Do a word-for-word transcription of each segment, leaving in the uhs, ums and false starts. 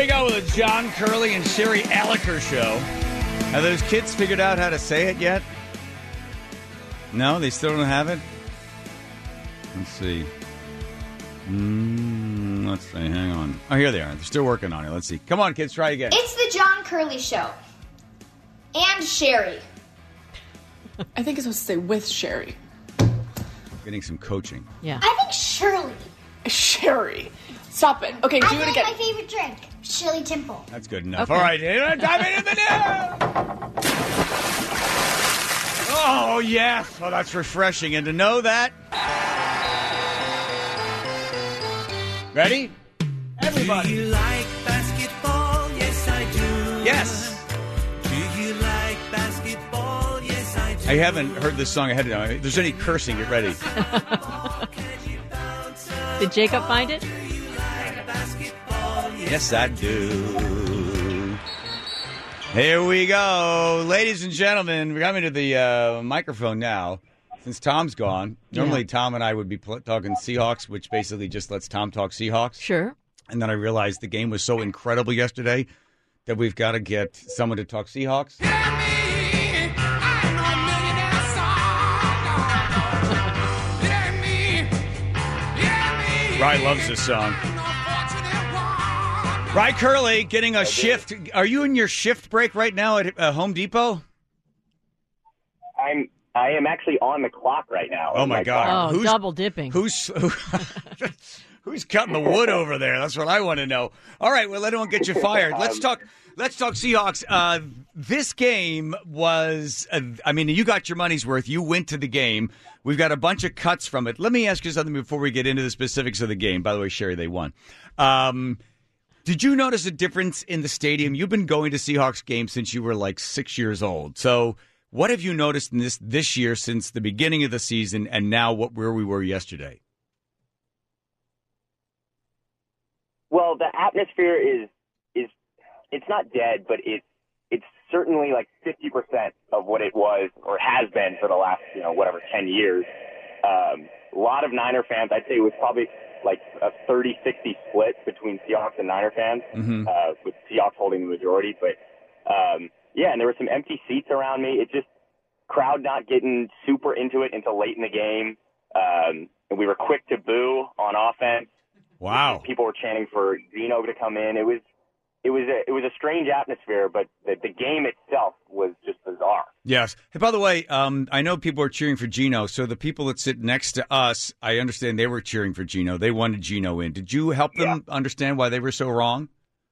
we go with the John Curley and Sherry Alliker show. Have those kids figured out how to say it yet? No, they still don't have it? Let's see. Mm, let's see. Hang on. Oh, here they are. They're still working on it. Let's see. Come on, kids. Try again. It's the John Curley show. And Sherry. I think it's supposed to say with Sherry. Getting some coaching. Yeah. I think Shirley. Sherry. Stop it. Okay, do I it think again. my favorite drink, Shirley Temple. That's good enough. Okay. All right. Dive into the news. Oh, yes. Well, that's refreshing. And to know that. Ready? Everybody. Do you like basketball? Yes, I do. Yes. Do you like basketball? Yes, I do. I haven't heard this song ahead of time. If there's any cursing, get ready. Did Jacob find it? Yes, I do. Here we go. Ladies and gentlemen, we're coming to the uh, microphone now. Since Tom's gone, normally Yeah. Tom and I would be pl- talking Seahawks, which basically just lets Tom talk Seahawks. Sure. And then I realized the game was so incredible yesterday that we've got to get someone to talk Seahawks. Rye loves this song. Rye Curley getting a shift. Are you in your shift break right now at uh, Home Depot? I'm I am actually on the clock right now. Oh my God! Oh, Who's- double dipping. Who's who, who's cutting the wood over there? That's what I want to know. All right, well, I don't get you fired. Let's talk. Let's talk Seahawks. Uh, this game was. Uh, I mean, you got your money's worth. You went to the game. We've got a bunch of cuts from it. Let me ask you something before we get into the specifics of the game. By the way, Sherry, they won. Um, did you notice a difference in the stadium? You've been going to Seahawks games since you were like six years old. So what have you noticed in this this year since the beginning of the season and now what where we were yesterday? Well, the atmosphere is is it's not dead, but it's it's certainly like fifty percent of what it was or has been for the last, you know, whatever, ten years. Um, a lot of Niner fans, I'd say it was probably like a thirty sixty split between Seahawks and Niner fans, Mm-hmm. uh, with Seahawks holding the majority. But, um, yeah, and there were some empty seats around me. It just, crowd not getting super into it until late in the game. Um, and we were quick to boo on offense. Wow. People were chanting for Geno to come in. It was, it was a, it was a strange atmosphere, but the, the game itself was just bizarre. Yes. Hey, by the way, um, I know people are cheering for Geno. So the people that sit next to us, I understand they were cheering for Geno. They wanted Geno in. Did you help them Yeah. understand why they were so wrong?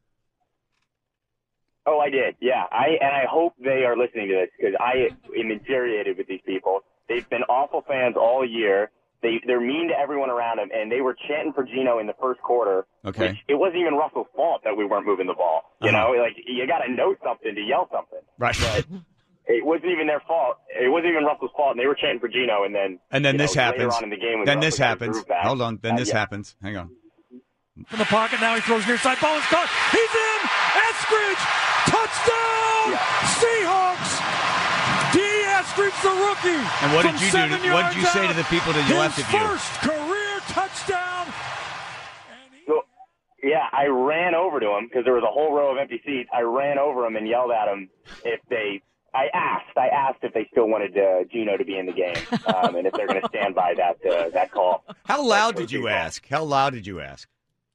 Oh, I did. Yeah. I, and I hope they are listening to this because I am infuriated with these people. They've been awful fans all year. They, they're mean to everyone around them, and they were chanting for Geno in the first quarter. Okay. Which it wasn't even Russell's fault that we weren't moving the ball. You Uh-huh. know, like you got to know something to yell something. Right. But it wasn't even their fault. It wasn't even Russell's fault, and they were chanting for Geno, and then And then you know, this happens. Later on in the game, when Then Russell this got his happens. groove back, Hold on. Then uh, this yeah. happens. Hang on. From the pocket, now he throws near side. Ball is caught. He's in. Eskridge, touchdown, Seahawks. D. Eskridge, the rookie. And what did from you seven do? What did you yards say to out. the people to the His left of you? first career touchdown. And he- So, yeah, I ran over to him because there was a whole row of empty seats. I ran over him and yelled at him if they. I asked. I asked if they still wanted uh, Geno to be in the game, um, and if they're going to stand by that uh, that call. How loud That's did you what we ask? How loud did you ask?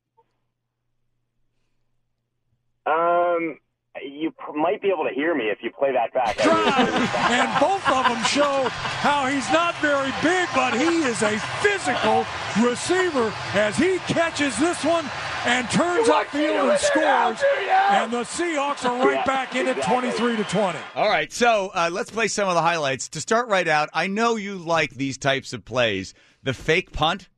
Um, you pr- might be able to hear me if you play that back. drive, and both of them show how he's not very big, but he is a physical receiver as he catches this one and turns upfield and scores. And the Seahawks are right Yeah, back in it, exactly. twenty-three to twenty. All right, so uh, let's play some of the highlights. To start right out, I know you like these types of plays. The fake punt.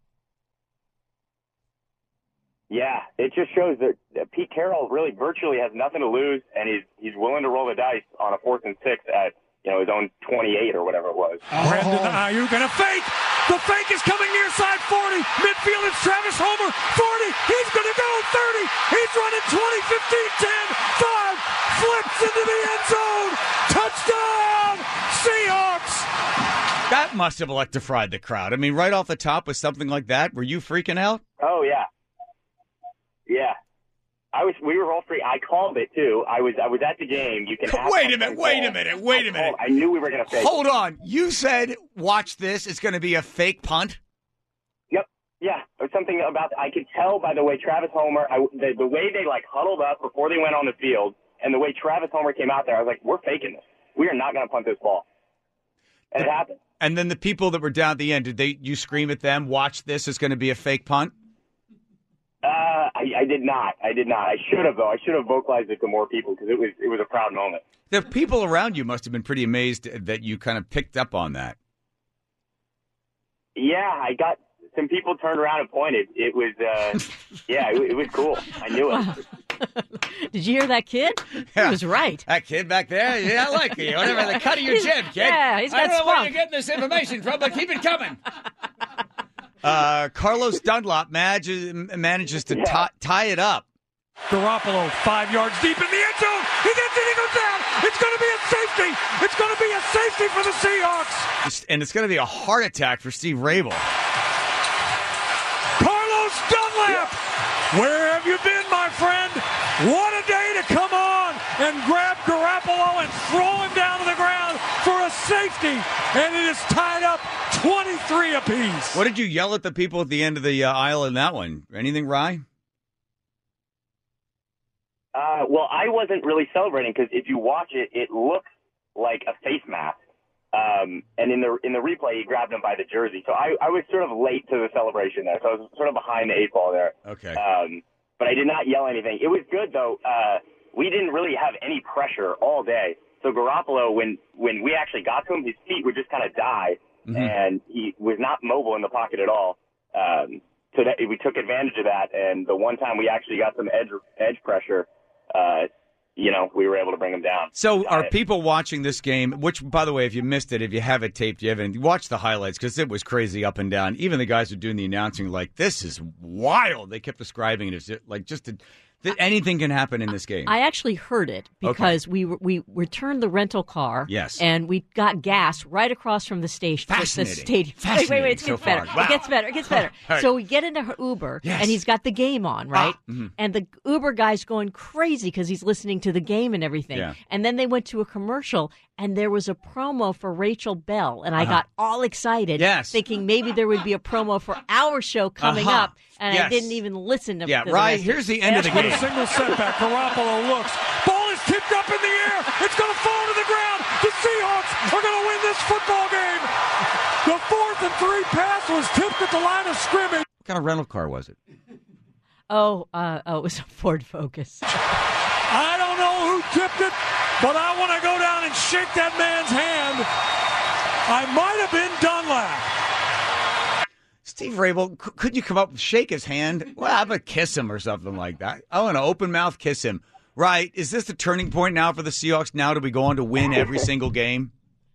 Yeah, it just shows that that Pete Carroll really virtually has nothing to lose, and he's he's willing to roll the dice on a fourth and six at you know his own twenty-eight or whatever it was. Brandon Ayuk and a fake. The fake is coming near side forty. Midfield, it's Travis Homer. forty. He's going to go thirty. He's running twenty, fifteen, ten, five. Flips into the end zone. Touchdown, Seahawks. That must have electrified the crowd. I mean, right off the top with something like that, were you freaking out? Oh yeah, yeah. I was. We were all free. I called it too. I was. I was at the game. You can. ask Wait my a minute. phone Wait call. a minute. Wait I a minute. called. I knew we were going to fake. Hold on. You said, watch this. It's going to be a fake punt. Yep. Yeah. Or something about. I could tell by the way Travis Homer. I, the, the way they like huddled up before they went on the field, and the way Travis Homer came out there. I was like, we're faking this. We are not going to punt this ball. And it happened. And then the people that were down at the end, did they? You scream at them? Watch this. It's going to be a fake punt. Uh, I, I did not. I did not. I should have though. I should have vocalized it to more people because it was it was a proud moment. The people around you must have been pretty amazed that you kind of picked up on that. Yeah, I got some people turned around and pointed. It was, uh, yeah, it, it was cool. I knew it. Wow. Did you hear that kid? Yeah. He was right. That kid back there, yeah, I like you. Whatever the cut of your He's- jib, kid. yeah, he's I got don't know where spunk. you're getting this information from, but keep it coming. Uh, Carlos Dunlop manages, manages to Yeah. tie, tie it up. Garoppolo, five yards deep in the end zone. He gets it. He goes down. It's going to be a safety. It's going to be a safety for the Seahawks. And it's going to be a heart attack for Steve Rabel. Carlos Dunlap. Where have you been, my friend? What a day to come on and grab Garoppolo and throw him down to the ground for a safety. And it is tied up twenty-three apiece. What did you yell at the people at the end of the uh, aisle in that one? Anything, Rye? Uh, well, I wasn't really celebrating because if you watch it, it looks like a face mask. Um, and in the in the replay, he grabbed him by the jersey. So I, I was sort of late to the celebration there. So I was sort of behind the eight ball there. Okay. Um, but I did not yell anything. It was good, though. Uh, we didn't really have any pressure all day. So Garoppolo, when, when we actually got to him, his feet would just kind of die. Mhm. And he was not mobile in the pocket at all. Um, so that we took advantage of that. And the one time we actually got some edge edge pressure, uh, you know, we were able to bring him down. So are Uh, people watching this game, which, by the way, if you missed it, if you have it taped, you haven't, watch the highlights because it was crazy up and down. Even the guys who are doing the announcing, like, this is wild. They kept describing it as like just a, that anything can happen in this game. I actually heard it because we we returned the rental car. Yes. And we got gas right across from the station. The Fascinating. stadium. Fascinating Wait, wait, wait. It so gets better. far. Wow. It gets better. It gets better. All right. So we get into her Uber, Yes. and he's got the game on, right? Ah, mhm. And the Uber guy's going crazy because he's listening to the game and everything. Yeah. And then they went to a commercial, and there was a promo for Rachel Bell, and I Uh-huh. got all excited, Yes. thinking maybe there would be a promo for our show coming Uh-huh. up, and Yes. I didn't even listen to. Yeah, to the right. rest of Here's it. the end of the With game. a single setback, Garoppolo looks. Ball is tipped up in the air. It's going to fall to the ground. The Seahawks are going to win this football game. The fourth and three pass was tipped at the line of scrimmage. What kind of rental car was it? Oh, uh, oh, it was a Ford Focus. I don't know who tipped it, but I want to go down and shake that man's hand. I might have been Dunlap. Steve Rabel, c- could you come up, shake his hand? Well, I'm going to kiss him or something like that. I want to open mouth kiss him. Right. Is this the turning point now for the Seahawks? Now do we go on to win every single game?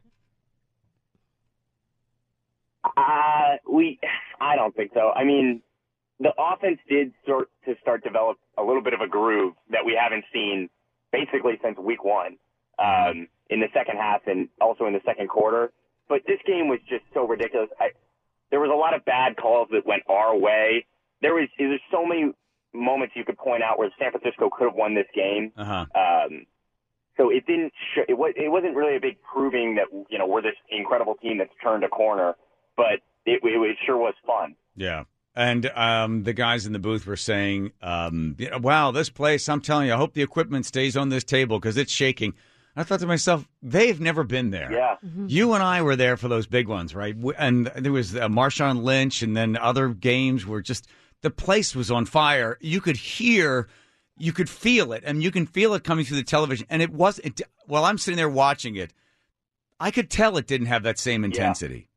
Uh, we, I don't think so. I mean, the offense did start to start develop a little bit of a groove that we haven't seen basically since week one, um, in the second half and also in the second quarter. But this game was just so ridiculous. I, there was a lot of bad calls that went our way. There was, there's so many moments you could point out where San Francisco could have won this game. Uh-huh. Um, so it didn't, sh- it was, it wasn't really a big proving that, you know, we're this incredible team that's turned a corner, but it, it, it sure was fun. Yeah. And um, the guys in the booth were saying, um, you know, wow, this place, I'm telling you, I hope the equipment stays on this table because it's shaking. I thought to myself, they've never been there. Yeah. You and I were there for those big ones, right? W- And there was uh, Marshawn Lynch, and then other games were just, the place was on fire. You could hear, you could feel it, and you can feel it coming through the television. And it was, it, while I'm sitting there watching it, I could tell it didn't have that same intensity.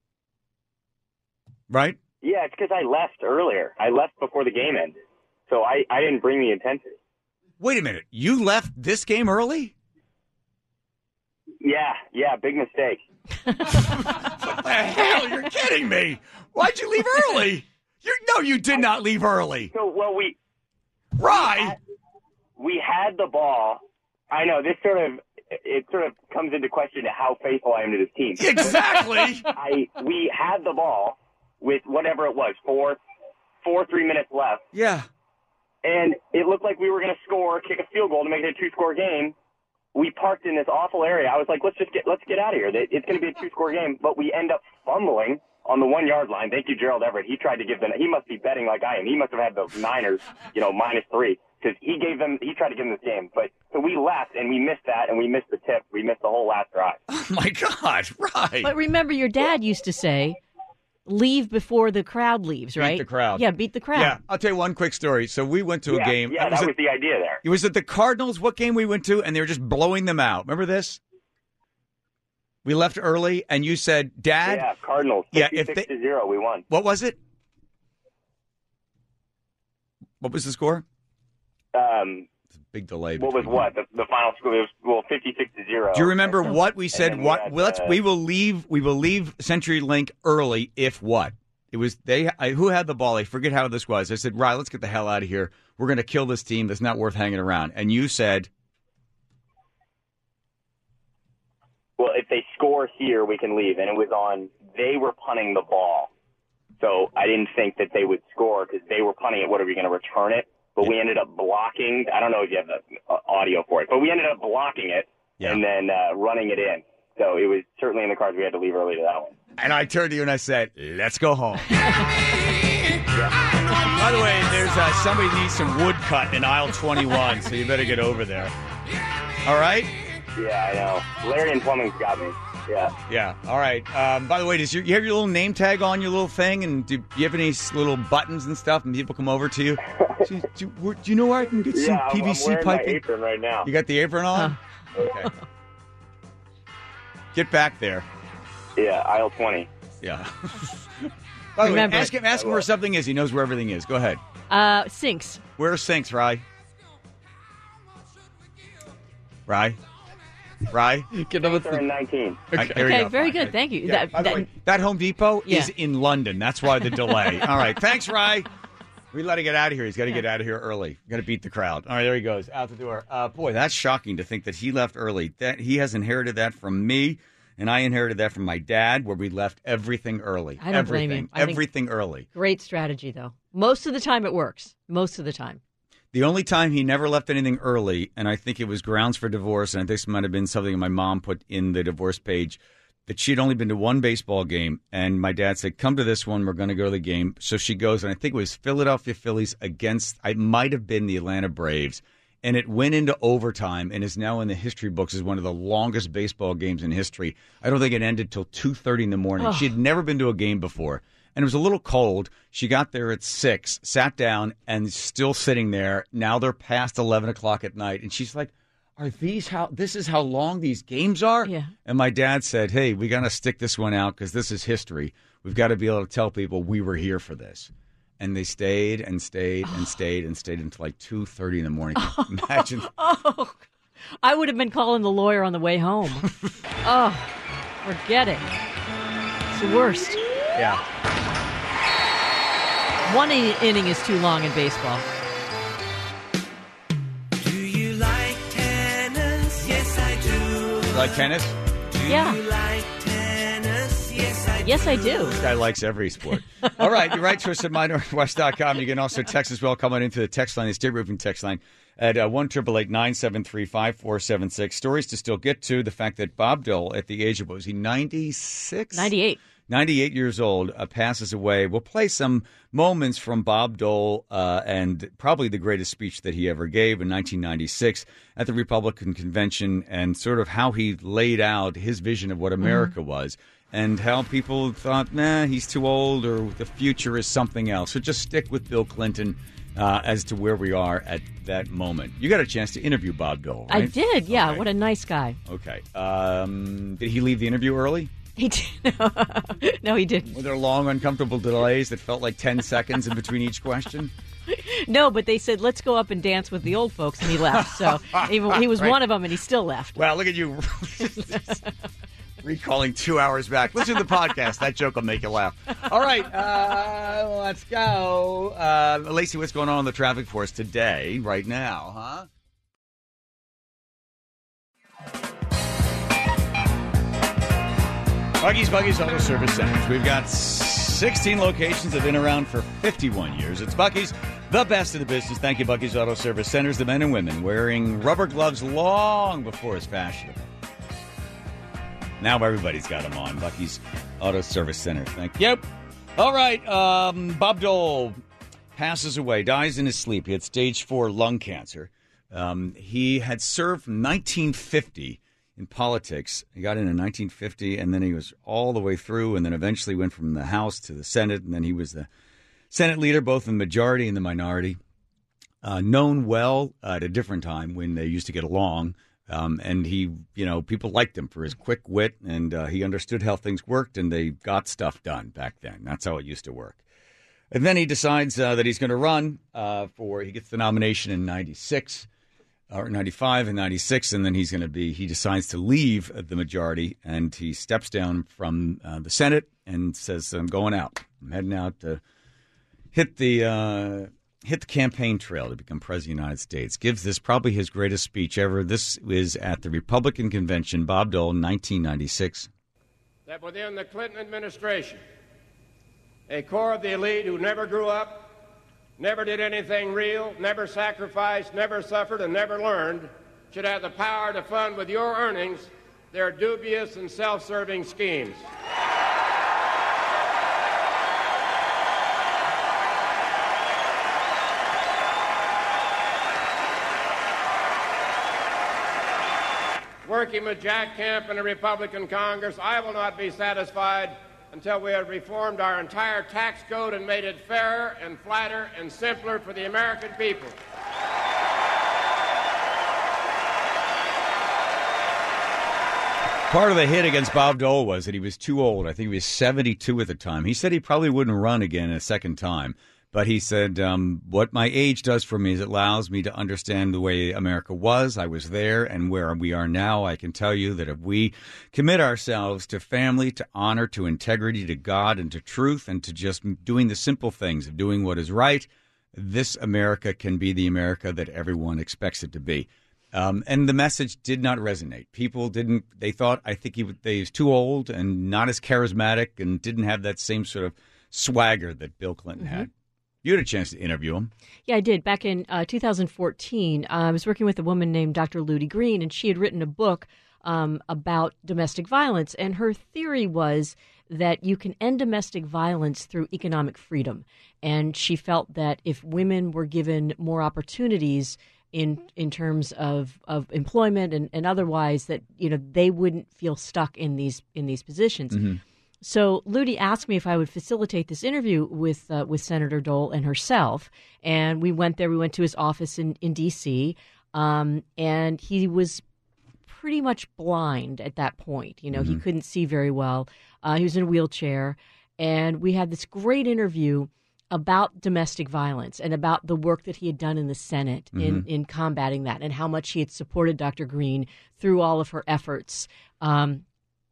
Right? Yeah, it's because I left earlier. I left before the game ended. So I, I didn't bring the intensity. Wait a minute. You left this game early? Yeah, yeah, big mistake. What the hell? You're kidding me. Why'd you leave early? You're, no, you did not leave early. So, well, we Right. we had the ball. I know this sort of it sort of comes into question how faithful I am to this team. Exactly. I we had the ball with whatever it was, four, four, three minutes left, Yeah. and it looked like we were going to score, kick a field goal to make it a two-score game. We parked in this awful area. I was like, let's just get let's get out of here. It's going to be a two-score game, but we end up fumbling on the one-yard line. Thank you, Gerald Everett. He tried to give them. He must be betting like I am. He must have had the Niners, you know, minus three, because he gave them. He tried to give them this game, but so we left and we missed that, and we missed the tip. We missed the whole last drive. Oh my God! Right. But remember, your dad used to say, "Leave before the crowd leaves." Right? Beat the crowd. Yeah, beat the crowd. Yeah, I'll tell you one quick story. So we went to yeah, a game. Yeah, was that at, was the idea there. It was at the Cardinals. What game we went to, and they were just blowing them out. Remember this? We left early, and you said, "Dad." Yeah, Cardinals. Yeah, if they, to zero, we won. What was it? What was the score? Um. Big delay. What was what? The, the final score was, well, fifty-six to zero. Do you remember what we said? we What had, well, let's uh, we will leave. We will leave CenturyLink early if what? It was they. I, who had the ball? I forget how this was. I said, "Right, let's get the hell out of here. We're going to kill this team. That's not worth hanging around." And you said, well, if they score here, we can leave. And it was on. They were punting the ball, so I didn't think that they would score because they were punting it. What, are we going to return it? But we ended up blocking. I don't know if you have the uh, audio for it, but we ended up blocking it Yeah. and then uh, running it in. So it was certainly in the cards. We had to leave early to that one. and I turned to you and I said, "Let's go home." By the way, there's uh, somebody needs some wood cut in aisle twenty-one, so you better get over there. All right. Yeah, I know. Larry and Plumbing's got me. Yeah. Yeah. All right. Um, by the way, does your, you have your little name tag on your little thing, and do you have any s- little buttons and stuff? And people come over to you. do, do, where- do you know where I can get some Yeah, I'm, P V I'm C wearing my piping? apron right now. You got the apron on? Okay. Get back there. Yeah, aisle twenty. Yeah. By the Remember way, it. ask him, ask him where something is. He knows where everything is. Go ahead. Uh, sinks. Where are sinks, Rye? Rye? Rye? Get over They're in nineteen. I- there you Okay, go. very Fine. good. Thank you. Yeah, That- by the that- way, that Home Depot Yeah. is in London. That's why the delay. All right. Thanks, Rye. We let him get out of here. He's got to get out of here early. Got to beat the crowd. All right, there he goes, out the door. Uh, boy, that's shocking to think that he left early. That he has inherited that from me, and I inherited that from my dad, where we left everything early. I don't blame everything, you. I think- everything early. Great strategy, though. Most of the time it works. Most of the time. The only time he never left anything early, and I think it was grounds for divorce, and I think this might have been something my mom put in the divorce page, that she had only been to one baseball game, and my dad said, "Come to this one, we're going to go to the game." So she goes, and I think it was Philadelphia Phillies against, it might have been the Atlanta Braves, and it went into overtime and is now in the history books as one of the longest baseball games in history. I don't think it ended till two thirty in the morning. She had never been to a game before. And it was a little cold. She got there at six, sat down, and still sitting there. Now they're past eleven o'clock at night. And she's like, "Are these how, this is how long these games are?" Yeah. And my dad said, "Hey, we got to stick this one out because this is history. We've got to be able to tell people we were here for this." And they stayed and stayed and stayed and stayed until like two thirty in the morning. Imagine. Oh, I would have been calling the lawyer on the way home. Oh, forget it. It's the worst. Yeah. One in- inning is too long in baseball. Do you like tennis? Yes, I do. Like tennis? Do Yeah. you like tennis? Yes, I do. Yes, I do. This guy likes every sport. All right, you write to us at my northwest dot com. You can also text as well. Come on into the text line, the State Roofing text line at uh, one eight eight eight, nine seven three, five four seven six. Stories to still get to. The fact that Bob Dole, at the age of, what was he, ninety-six? ninety-eight. ninety-eight years old, uh, passes away. We'll play some moments from Bob Dole uh, and probably the greatest speech that he ever gave in nineteen ninety-six at the Republican Convention, and sort of how he laid out his vision of what America Mm-hmm. was, and how people thought, nah, he's too old, or the future is something else. So just stick with Bill Clinton uh, as to where we are at that moment. You got a chance to interview Bob Dole, right? I did, yeah. Okay. What a nice guy. Okay. Um, did he leave the interview early? He did. No, he didn't. Were there long, uncomfortable delays that felt like ten seconds in between each question? No, but they said, let's go up and dance with the old folks, and he left. So he, he was Right. one of them, and he still left. Wow, look at you recalling two hours back. Listen to the podcast. That joke will make you laugh. All right, uh, let's go. Uh, Lacey, what's going on in the traffic for us today, right now, huh? Buggy's Buggy's Auto Service Centers. We've got sixteen locations that have been around for fifty-one years. It's Bucky's, The best of the business. Thank you, Bucky's Auto Service Centers. The men and women wearing rubber gloves long before it's fashionable. Now everybody's got them on. Bucky's Auto Service Center. Thank you. All right. Um, Bob Dole passes away, dies in his sleep. He had stage four lung cancer. Um, he had served from nineteen fifty in politics. He got in in nineteen fifty, and then he was all the way through, and then eventually went from the House to the Senate, and then he was the Senate leader, both in the majority and the minority. Uh, known well uh, at a different time when they used to get along. Um, and he, you know, people liked him for his quick wit, and uh, he understood how things worked, and they got stuff done back then. That's how it used to work. And then he decides uh, that he's going to run uh, for, he gets the nomination in ninety-six, or ninety-five and ninety-six, and then he's going to be, he decides to leave the majority, and he steps down from uh, the Senate and says, I'm going out. I'm heading out to hit the uh, hit the campaign trail to become president of the United States. Gives this probably his greatest speech ever. This is at the Republican convention, Bob Dole, nineteen ninety-six. That within the Clinton administration, a core of the elite who never grew up, never did anything real, never sacrificed, never suffered, and never learned, should have the power to fund with your earnings their dubious and self-serving schemes. Working with Jack Kemp and the Republican Congress, I will not be satisfied until we have reformed our entire tax code and made it fairer and flatter and simpler for the American people. Part of the hit against Bob Dole was that he was too old. I think he was seventy-two at the time. He said he probably wouldn't run again a second time. But he said, um, what my age does for me is it allows me to understand the way America was. I was there, and where we are now. I can tell you that if we commit ourselves to family, to honor, to integrity, to God, and to truth, and to just doing the simple things of doing what is right, this America can be the America that everyone expects it to be. Um, and the message did not resonate. People didn't, they thought, I think he, he was too old and not as charismatic and didn't have that same sort of swagger that Bill Clinton mm-hmm. had. You had a chance to interview him. Yeah, I did. Back in uh, two thousand fourteen, uh, I was working with a woman named Doctor Ludi Green, and she had written a book um, about domestic violence. And her theory was that you can end domestic violence through economic freedom. And she felt that if women were given more opportunities in in terms of, of employment and, and otherwise, that you know they wouldn't feel stuck in these in these positions. Mm-hmm. So Ludi asked me if I would facilitate this interview with uh, with Senator Dole and herself, and we went there. We went to his office in in D C, um, and he was pretty much blind at that point. You know, mm-hmm. he couldn't see very well. Uh, he was in a wheelchair, and we had this great interview about domestic violence and about the work that he had done in the Senate mm-hmm. in in combating that, and how much he had supported Doctor Green through all of her efforts. Um,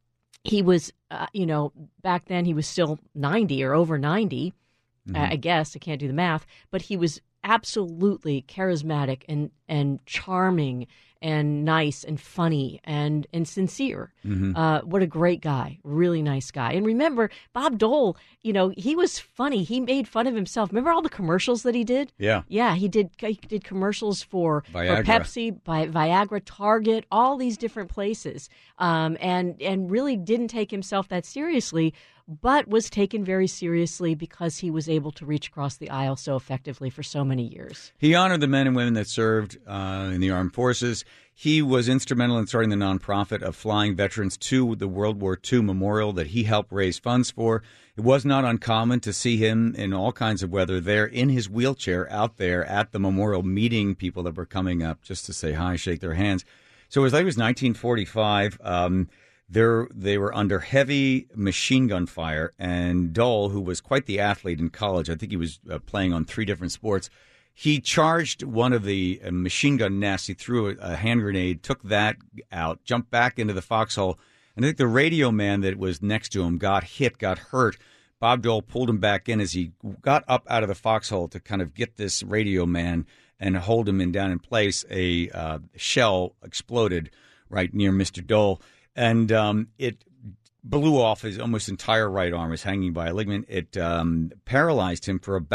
He was, uh, you know, back then he was still ninety or over ninety, mm-hmm. uh, I guess. I can't do the math. But he was absolutely charismatic and, and charming and nice and funny and, and sincere. Mm-hmm. Uh, what a great guy. Really nice guy. And remember, Bob Dole, you know, he was funny. He made fun of himself. Remember all the commercials that he did? Yeah. Yeah, he did He did commercials for, for Pepsi, Vi- Viagra, Target, all these different places. Um, and, and really didn't take himself that seriously, but was taken very seriously because he was able to reach across the aisle so effectively for so many years. He honored the men and women that served uh, in the armed forces. He was instrumental in starting the nonprofit of Flying Veterans to the World War Two Memorial that he helped raise funds for. It was not uncommon to see him in all kinds of weather there in his wheelchair out there at the memorial meeting people that were coming up just to say hi, shake their hands. So it was like it was nineteen forty-five. Um, They're, they were under heavy machine gun fire, and Dole, who was quite the athlete in college, I think he was uh, playing on three different sports, he charged one of the uh, machine gun nests. He threw a, a hand grenade, took that out, jumped back into the foxhole, and I think the radio man that was next to him got hit, got hurt. Bob Dole pulled him back in as he got up out of the foxhole to kind of get this radio man and hold him in down in place. A uh, shell exploded right near Mister Dole. And um, it blew off his almost entire right arm, was hanging by a ligament. It um, paralyzed him for about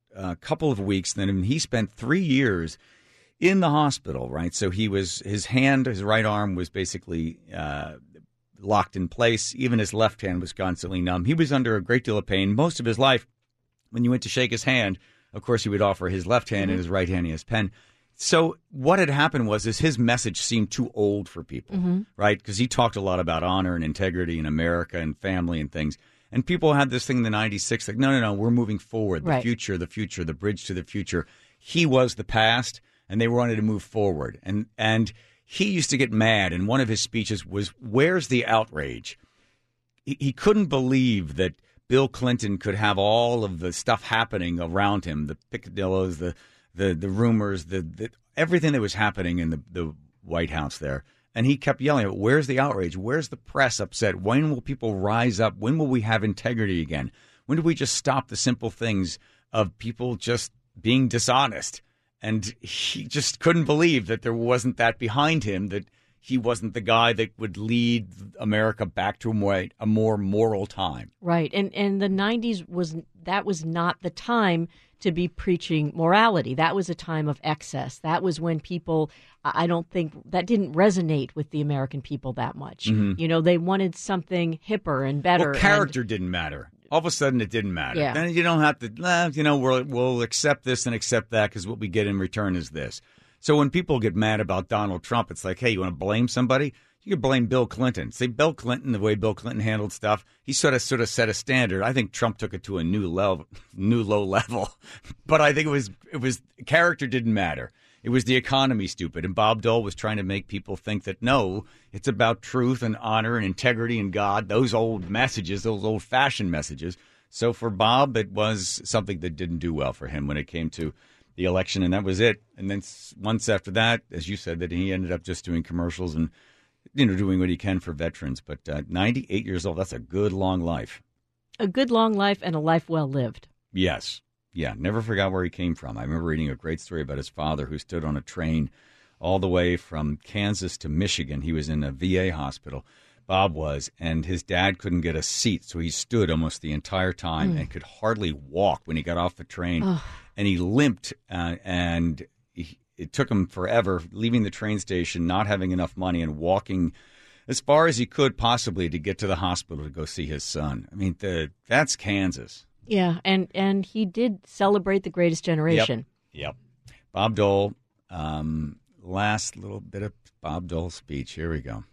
a couple of weeks. Then he spent three years in the hospital, right? So he was, his hand, his right arm was basically uh, locked in place. Even his left hand was constantly numb. He was under a great deal of pain most of his life. When you went to shake his hand, of course, he would offer his left hand mm-hmm. and his right hand his pen. So what had happened was is his message seemed too old for people, mm-hmm. right? Because he talked a lot about honor and integrity in America and family and things. And people had this thing in the ninety-six, like, no, no, no, we're moving forward. The right. future, the future, the bridge to the future. He was the past, and they wanted to move forward. And and he used to get mad, and one of his speeches was, where's the outrage? He, he couldn't believe that Bill Clinton could have all of the stuff happening around him, the picadillos, the the the rumors, the, the everything that was happening in the, the White House there. And he kept yelling, where's the outrage? Where's the press upset? When will people rise up? When will we have integrity again? When do we just stop the simple things of people just being dishonest? And he just couldn't believe that there wasn't that behind him, that he wasn't the guy that would lead America back to a more, a more moral time. Right. And and the nineties was that was not the time to be preaching morality. That was a time of excess. That was when people, I don't think, that didn't resonate with the American people that much. Mm-hmm. You know, they wanted something hipper and better. Well, character and, didn't matter. All of a sudden, it didn't matter. Yeah. Then you don't have to, eh, you know, we'll, we'll accept this and accept that because what we get in return is this. So when people get mad about Donald Trump, it's like, hey, you want to blame somebody? You could blame Bill Clinton. Say Bill Clinton, the way Bill Clinton handled stuff, he sort of sort of set a standard. I think Trump took it to a new level, new low level. But I think it was it was character didn't matter. It was the economy, stupid. And Bob Dole was trying to make people think that, no, it's about truth and honor and integrity and God, those old messages, those old-fashioned messages. So for Bob, it was something that didn't do well for him when it came to the election, and that was it. And then once after that, as you said, that he ended up just doing commercials and, you know, doing what he can for veterans. But uh, ninety-eight years old, that's a good long life. A good long life and a life well lived. Yes. Yeah, never forgot where he came from. I remember reading a great story about his father who stood on a train all the way from Kansas to Michigan. He was in a V A hospital, Bob was, and his dad couldn't get a seat, so he stood almost the entire time mm. and could hardly walk when he got off the train. Oh. And he limped, uh, and he, it took him forever, leaving the train station, not having enough money, and walking as far as he could possibly to get to the hospital to go see his son. I mean, the, that's Kansas. Yeah, and, and he did celebrate the greatest generation. Yep, yep. Bob Dole, um, last little bit of Bob Dole's speech. Here we go.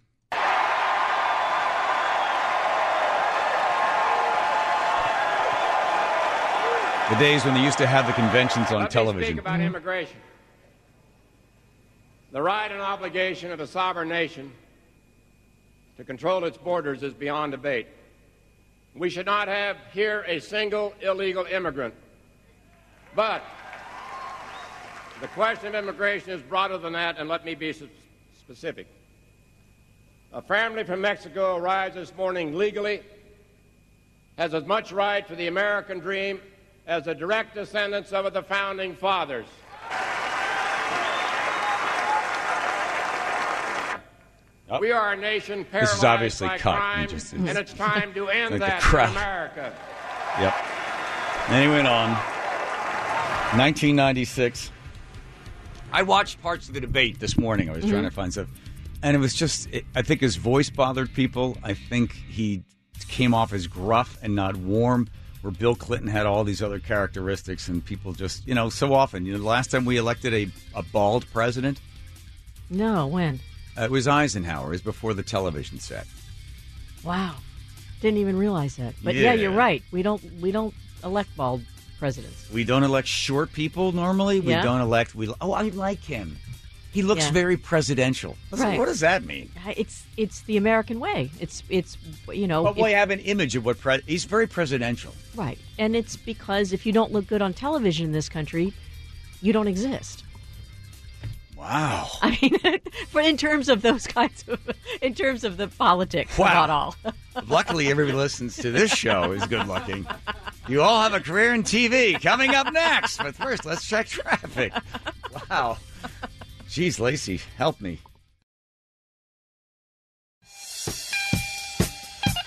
The days when they used to have the conventions on Let television. Me speak about mm-hmm. immigration. The right and obligation of a sovereign nation to control its borders is beyond debate. We should not have here a single illegal immigrant. But the question of immigration is broader than that, and let me be specific. A family from Mexico arrives this morning legally, has as much right to the American dream as the direct descendants of the founding fathers. Oh. We are a nation paralyzed this is obviously by cut. crime, just, and it's time to end like that in America. Yep. Then he went on. nineteen ninety-six. I watched parts of the debate this morning. I was mm-hmm. trying to find stuff. And it was just, it, I think his voice bothered people. I think he came off as gruff and not warm, where Bill Clinton had all these other characteristics, and people just, you know, so often. You know, the last time we elected a, a bald president? No, when? Uh, it was Eisenhower. It was before the television set. Wow. Didn't even realize that. But yeah, yeah you're right. We don't we don't elect bald presidents. We don't elect short people normally. We yeah. don't elect... We Oh, I like him. He looks yeah. very presidential. Right. What does that mean? It's it's the American way. It's, it's you know... But we have an image of what... Pre- he's very presidential. Right. And it's because if you don't look good on television in this country, you don't exist. Wow. I mean, for in terms of those kinds of... In terms of the politics, wow. not all. Luckily, everybody listens to this show is good looking. You all have a career in T V. Coming up next. But first, let's check traffic. Wow. Jeez, Lacey, help me.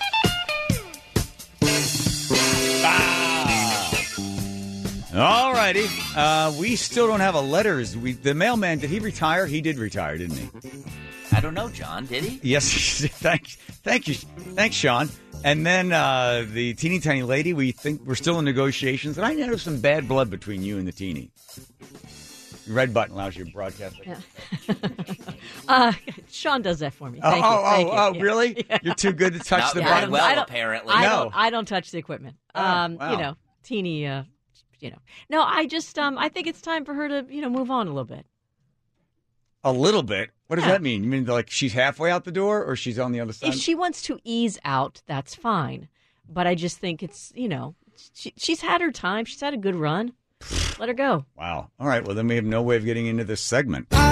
Ah. All right. righty. Uh, we still don't have a letters. We, the mailman, did he retire? He did retire, didn't he? I don't know, John. Did he? Yes. thank, thank you. Thanks, Sean. And then uh, the teeny tiny lady, we think we're still in negotiations. And I noticed some bad blood between you and the teeny. Red button allows you to broadcast. Yeah. uh, Sean does that for me. Thank oh, you. oh, Thank oh, you. oh yeah. really? Yeah. You're too good to touch Not the very button. well, I don't, apparently. I No. don't, I don't touch the equipment. Oh, um, wow. You know, teeny, uh, you know. No, I just, um, I think it's time for her to, you know, move on a little bit. A little bit? What does Yeah. that mean? You mean like she's halfway out the door or she's on the other side? If she wants to ease out, that's fine. But I just think it's, you know, she, she's had her time. She's had a good run. Let her go. Wow. All right. Well, then we have no way of getting into this segment. That's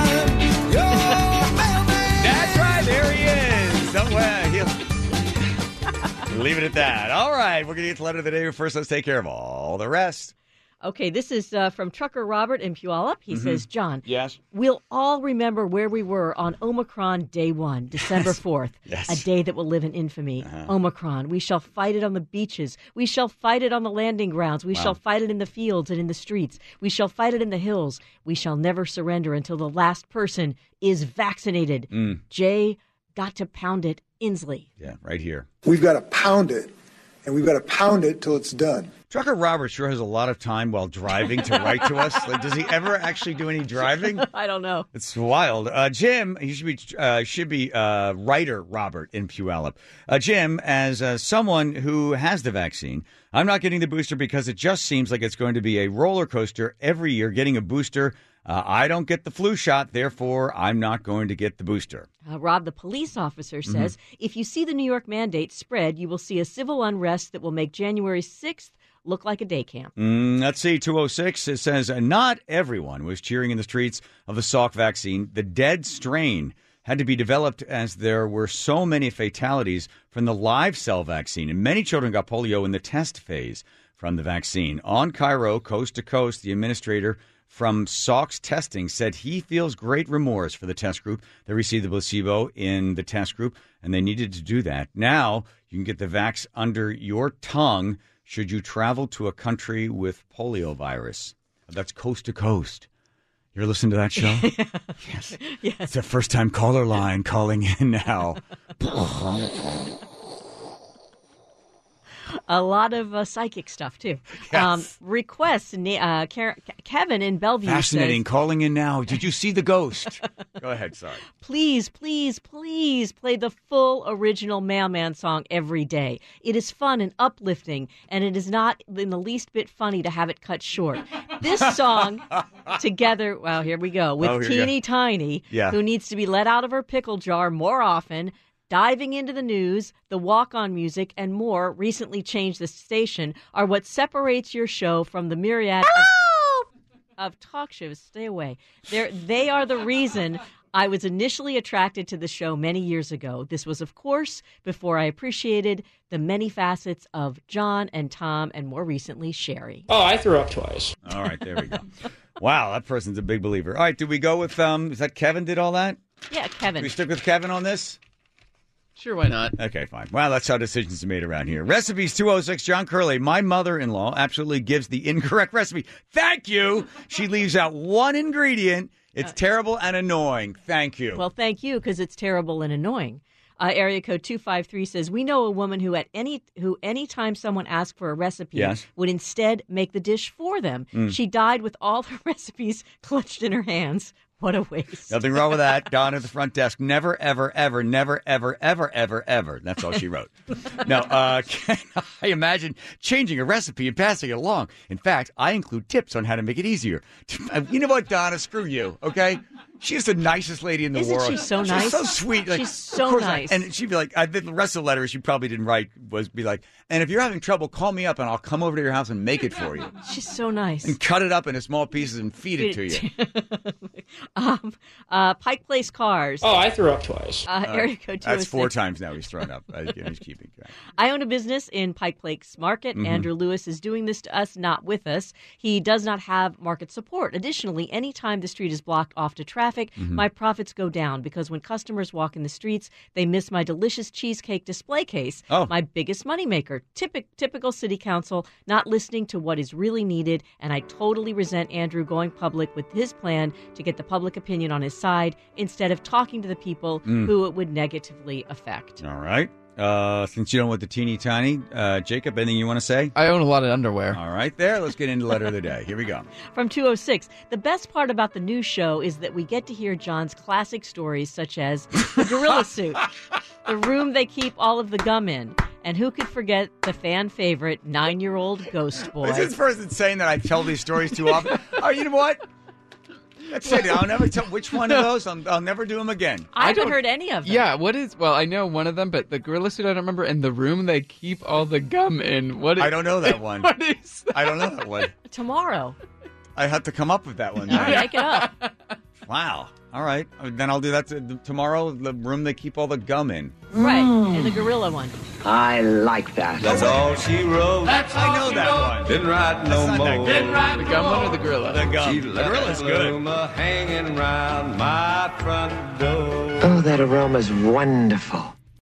right. There he is. Somewhere. He'll... Leave it at that. All right. We're going to get to the letter of the day. But first, let's take care of all the rest. Okay, this is uh, from Trucker Robert in Puyallup. He Mm-hmm. says, John, Yes. we'll all remember where we were on Omicron Day one, December fourth, Yes. a day that will live in infamy. Uh-huh. Omicron. We shall fight it on the beaches. We shall fight it on the landing grounds. We Wow. shall fight it in the fields and in the streets. We shall fight it in the hills. We shall never surrender until the last person is vaccinated. Mm. Jay got to pound it, Inslee. Yeah, right here. We've got to pound it, and we've got to pound it till it's done. Trucker Robert sure has a lot of time while driving to write to us. Like, does he ever actually do any driving? I don't know. It's wild. Uh, Jim, he should be uh, should be uh, writer Robert in Puyallup. Uh, Jim, as uh, someone who has the vaccine, I'm not getting the booster because it just seems like it's going to be a roller coaster every year getting a booster. Uh, I don't get the flu shot, therefore I'm not going to get the booster. Uh, Rob, the police officer, says, Mm-hmm. if you see the New York mandate spread, you will see a civil unrest that will make January sixth look like a day camp. Mm, let's see, two oh six, it says, uh, not everyone was cheering in the streets of the Salk vaccine. The dead strain had to be developed as there were so many fatalities from the live cell vaccine, and many children got polio in the test phase from the vaccine. On Cairo, coast to coast, the administrator from Salk's testing said he feels great remorse for the test group that received the placebo in the test group, and they needed to do that. Now you can get the vax under your tongue should you travel to a country with polio virus. That's coast to coast. You're listening to that show? Yes. Yes. It's a first-time caller line calling in now. A lot of uh, psychic stuff, too. Yes. Um, requests, uh, Car- Kevin in Bellevue Fascinating. says, Calling in now. Did you see the ghost? Go ahead. Sorry. please, please, please play the full original Mailman song every day. It is fun and uplifting, and it is not in the least bit funny to have it cut short. This song, together, well, here we go, with Oh, here we go. Teeny Tiny, Yeah. who needs to be let out of her pickle jar more often, diving into the news, the walk-on music, and more, recently changed the station, are what separates your show from the myriad of, of talk shows. Stay away. They're, they are the reason I was initially attracted to the show many years ago. This was, of course, before I appreciated the many facets of John and Tom, and more recently, Sherry. Oh, I threw up twice. All right. There we go. Wow. That person's a big believer. All right. Do we go with, um, is that Kevin did all that? Yeah, Do Kevin. we stick with Kevin on this? Sure, why not? Okay, fine. Well, that's how decisions are made around here. Recipes two oh six, John Curley. My mother-in-law absolutely gives the incorrect recipe. Thank you. She leaves out one ingredient. It's terrible and annoying. Thank you. Well, thank you, because it's terrible and annoying. Uh, area code two five three says, we know a woman who at any who anytime someone asked for a recipe Yes. would instead make the dish for them. She died with all the recipes clutched in her hands. What a waste. Nothing wrong with that. Don at the front desk. Never, ever, ever, never, ever, ever, ever, ever. That's all she wrote. No, uh, can I imagine changing a recipe and passing it along? In fact, I include tips on how to make it easier. You know what, Donna? Screw you, okay? She's the nicest lady in the Isn't world. she so She's nice? so sweet. Like, She's so of course I- nice. and she'd be like, I, the rest of the letter she probably didn't write was be like, and if you're having trouble, call me up and I'll come over to your house and make it for you. She's so nice. And cut it up into small pieces and feed it to you. Um, uh, Pike Place Cars. Oh, I threw up twice. Uh, Uh, area code That's four two oh six. times now he's thrown up. Uh, he's keeping track. I own a business in Pike Place Market. Mhm. Andrew Lewis is doing this to us, not with us. He does not have market support. Additionally, anytime the street is blocked off to traffic, Mhm. my profits go down because when customers walk in the streets, they miss my delicious cheesecake display case, Oh. my biggest moneymaker. Typic, typical city council, not listening to what is really needed, and I totally resent Andrew going public with his plan to get the public opinion on his side instead of talking to the people Mm. who it would negatively affect. All right. Uh, since you don't want the teeny tiny, uh, Jacob, anything you want to say? I own a lot of underwear. All right, there. Let's get into letter of the day. Here we go. From two oh six, the best part about the new show is that we get to hear John's classic stories such as the gorilla suit, the room they keep all of the gum in, and who could forget the fan favorite nine-year-old ghost boy. Is this person saying that I tell these stories too often? Oh, you know what? That's it. I'll never tell which one of those. I'll, I'll never do them again. I, haven't don't- heard any of them. Yeah, what is? Well, I know one of them, but the gorilla suit I don't remember. And the room they keep all the gum in. What? Is, I don't know that one. What is? That? I don't know that one. Tomorrow. I have to come up with that one. All right, make it up. Wow. All right. Then I'll do that to, tomorrow. The room they keep all the gum in. Right, and the gorilla one. I like that. That's all she wrote. That's I know that one. Didn't write no That's not that more. good. Didn't write The no gum one or more. the gorilla? The gum. She The left gorilla's that good. aroma hanging round my front door. Oh, that aroma's wonderful.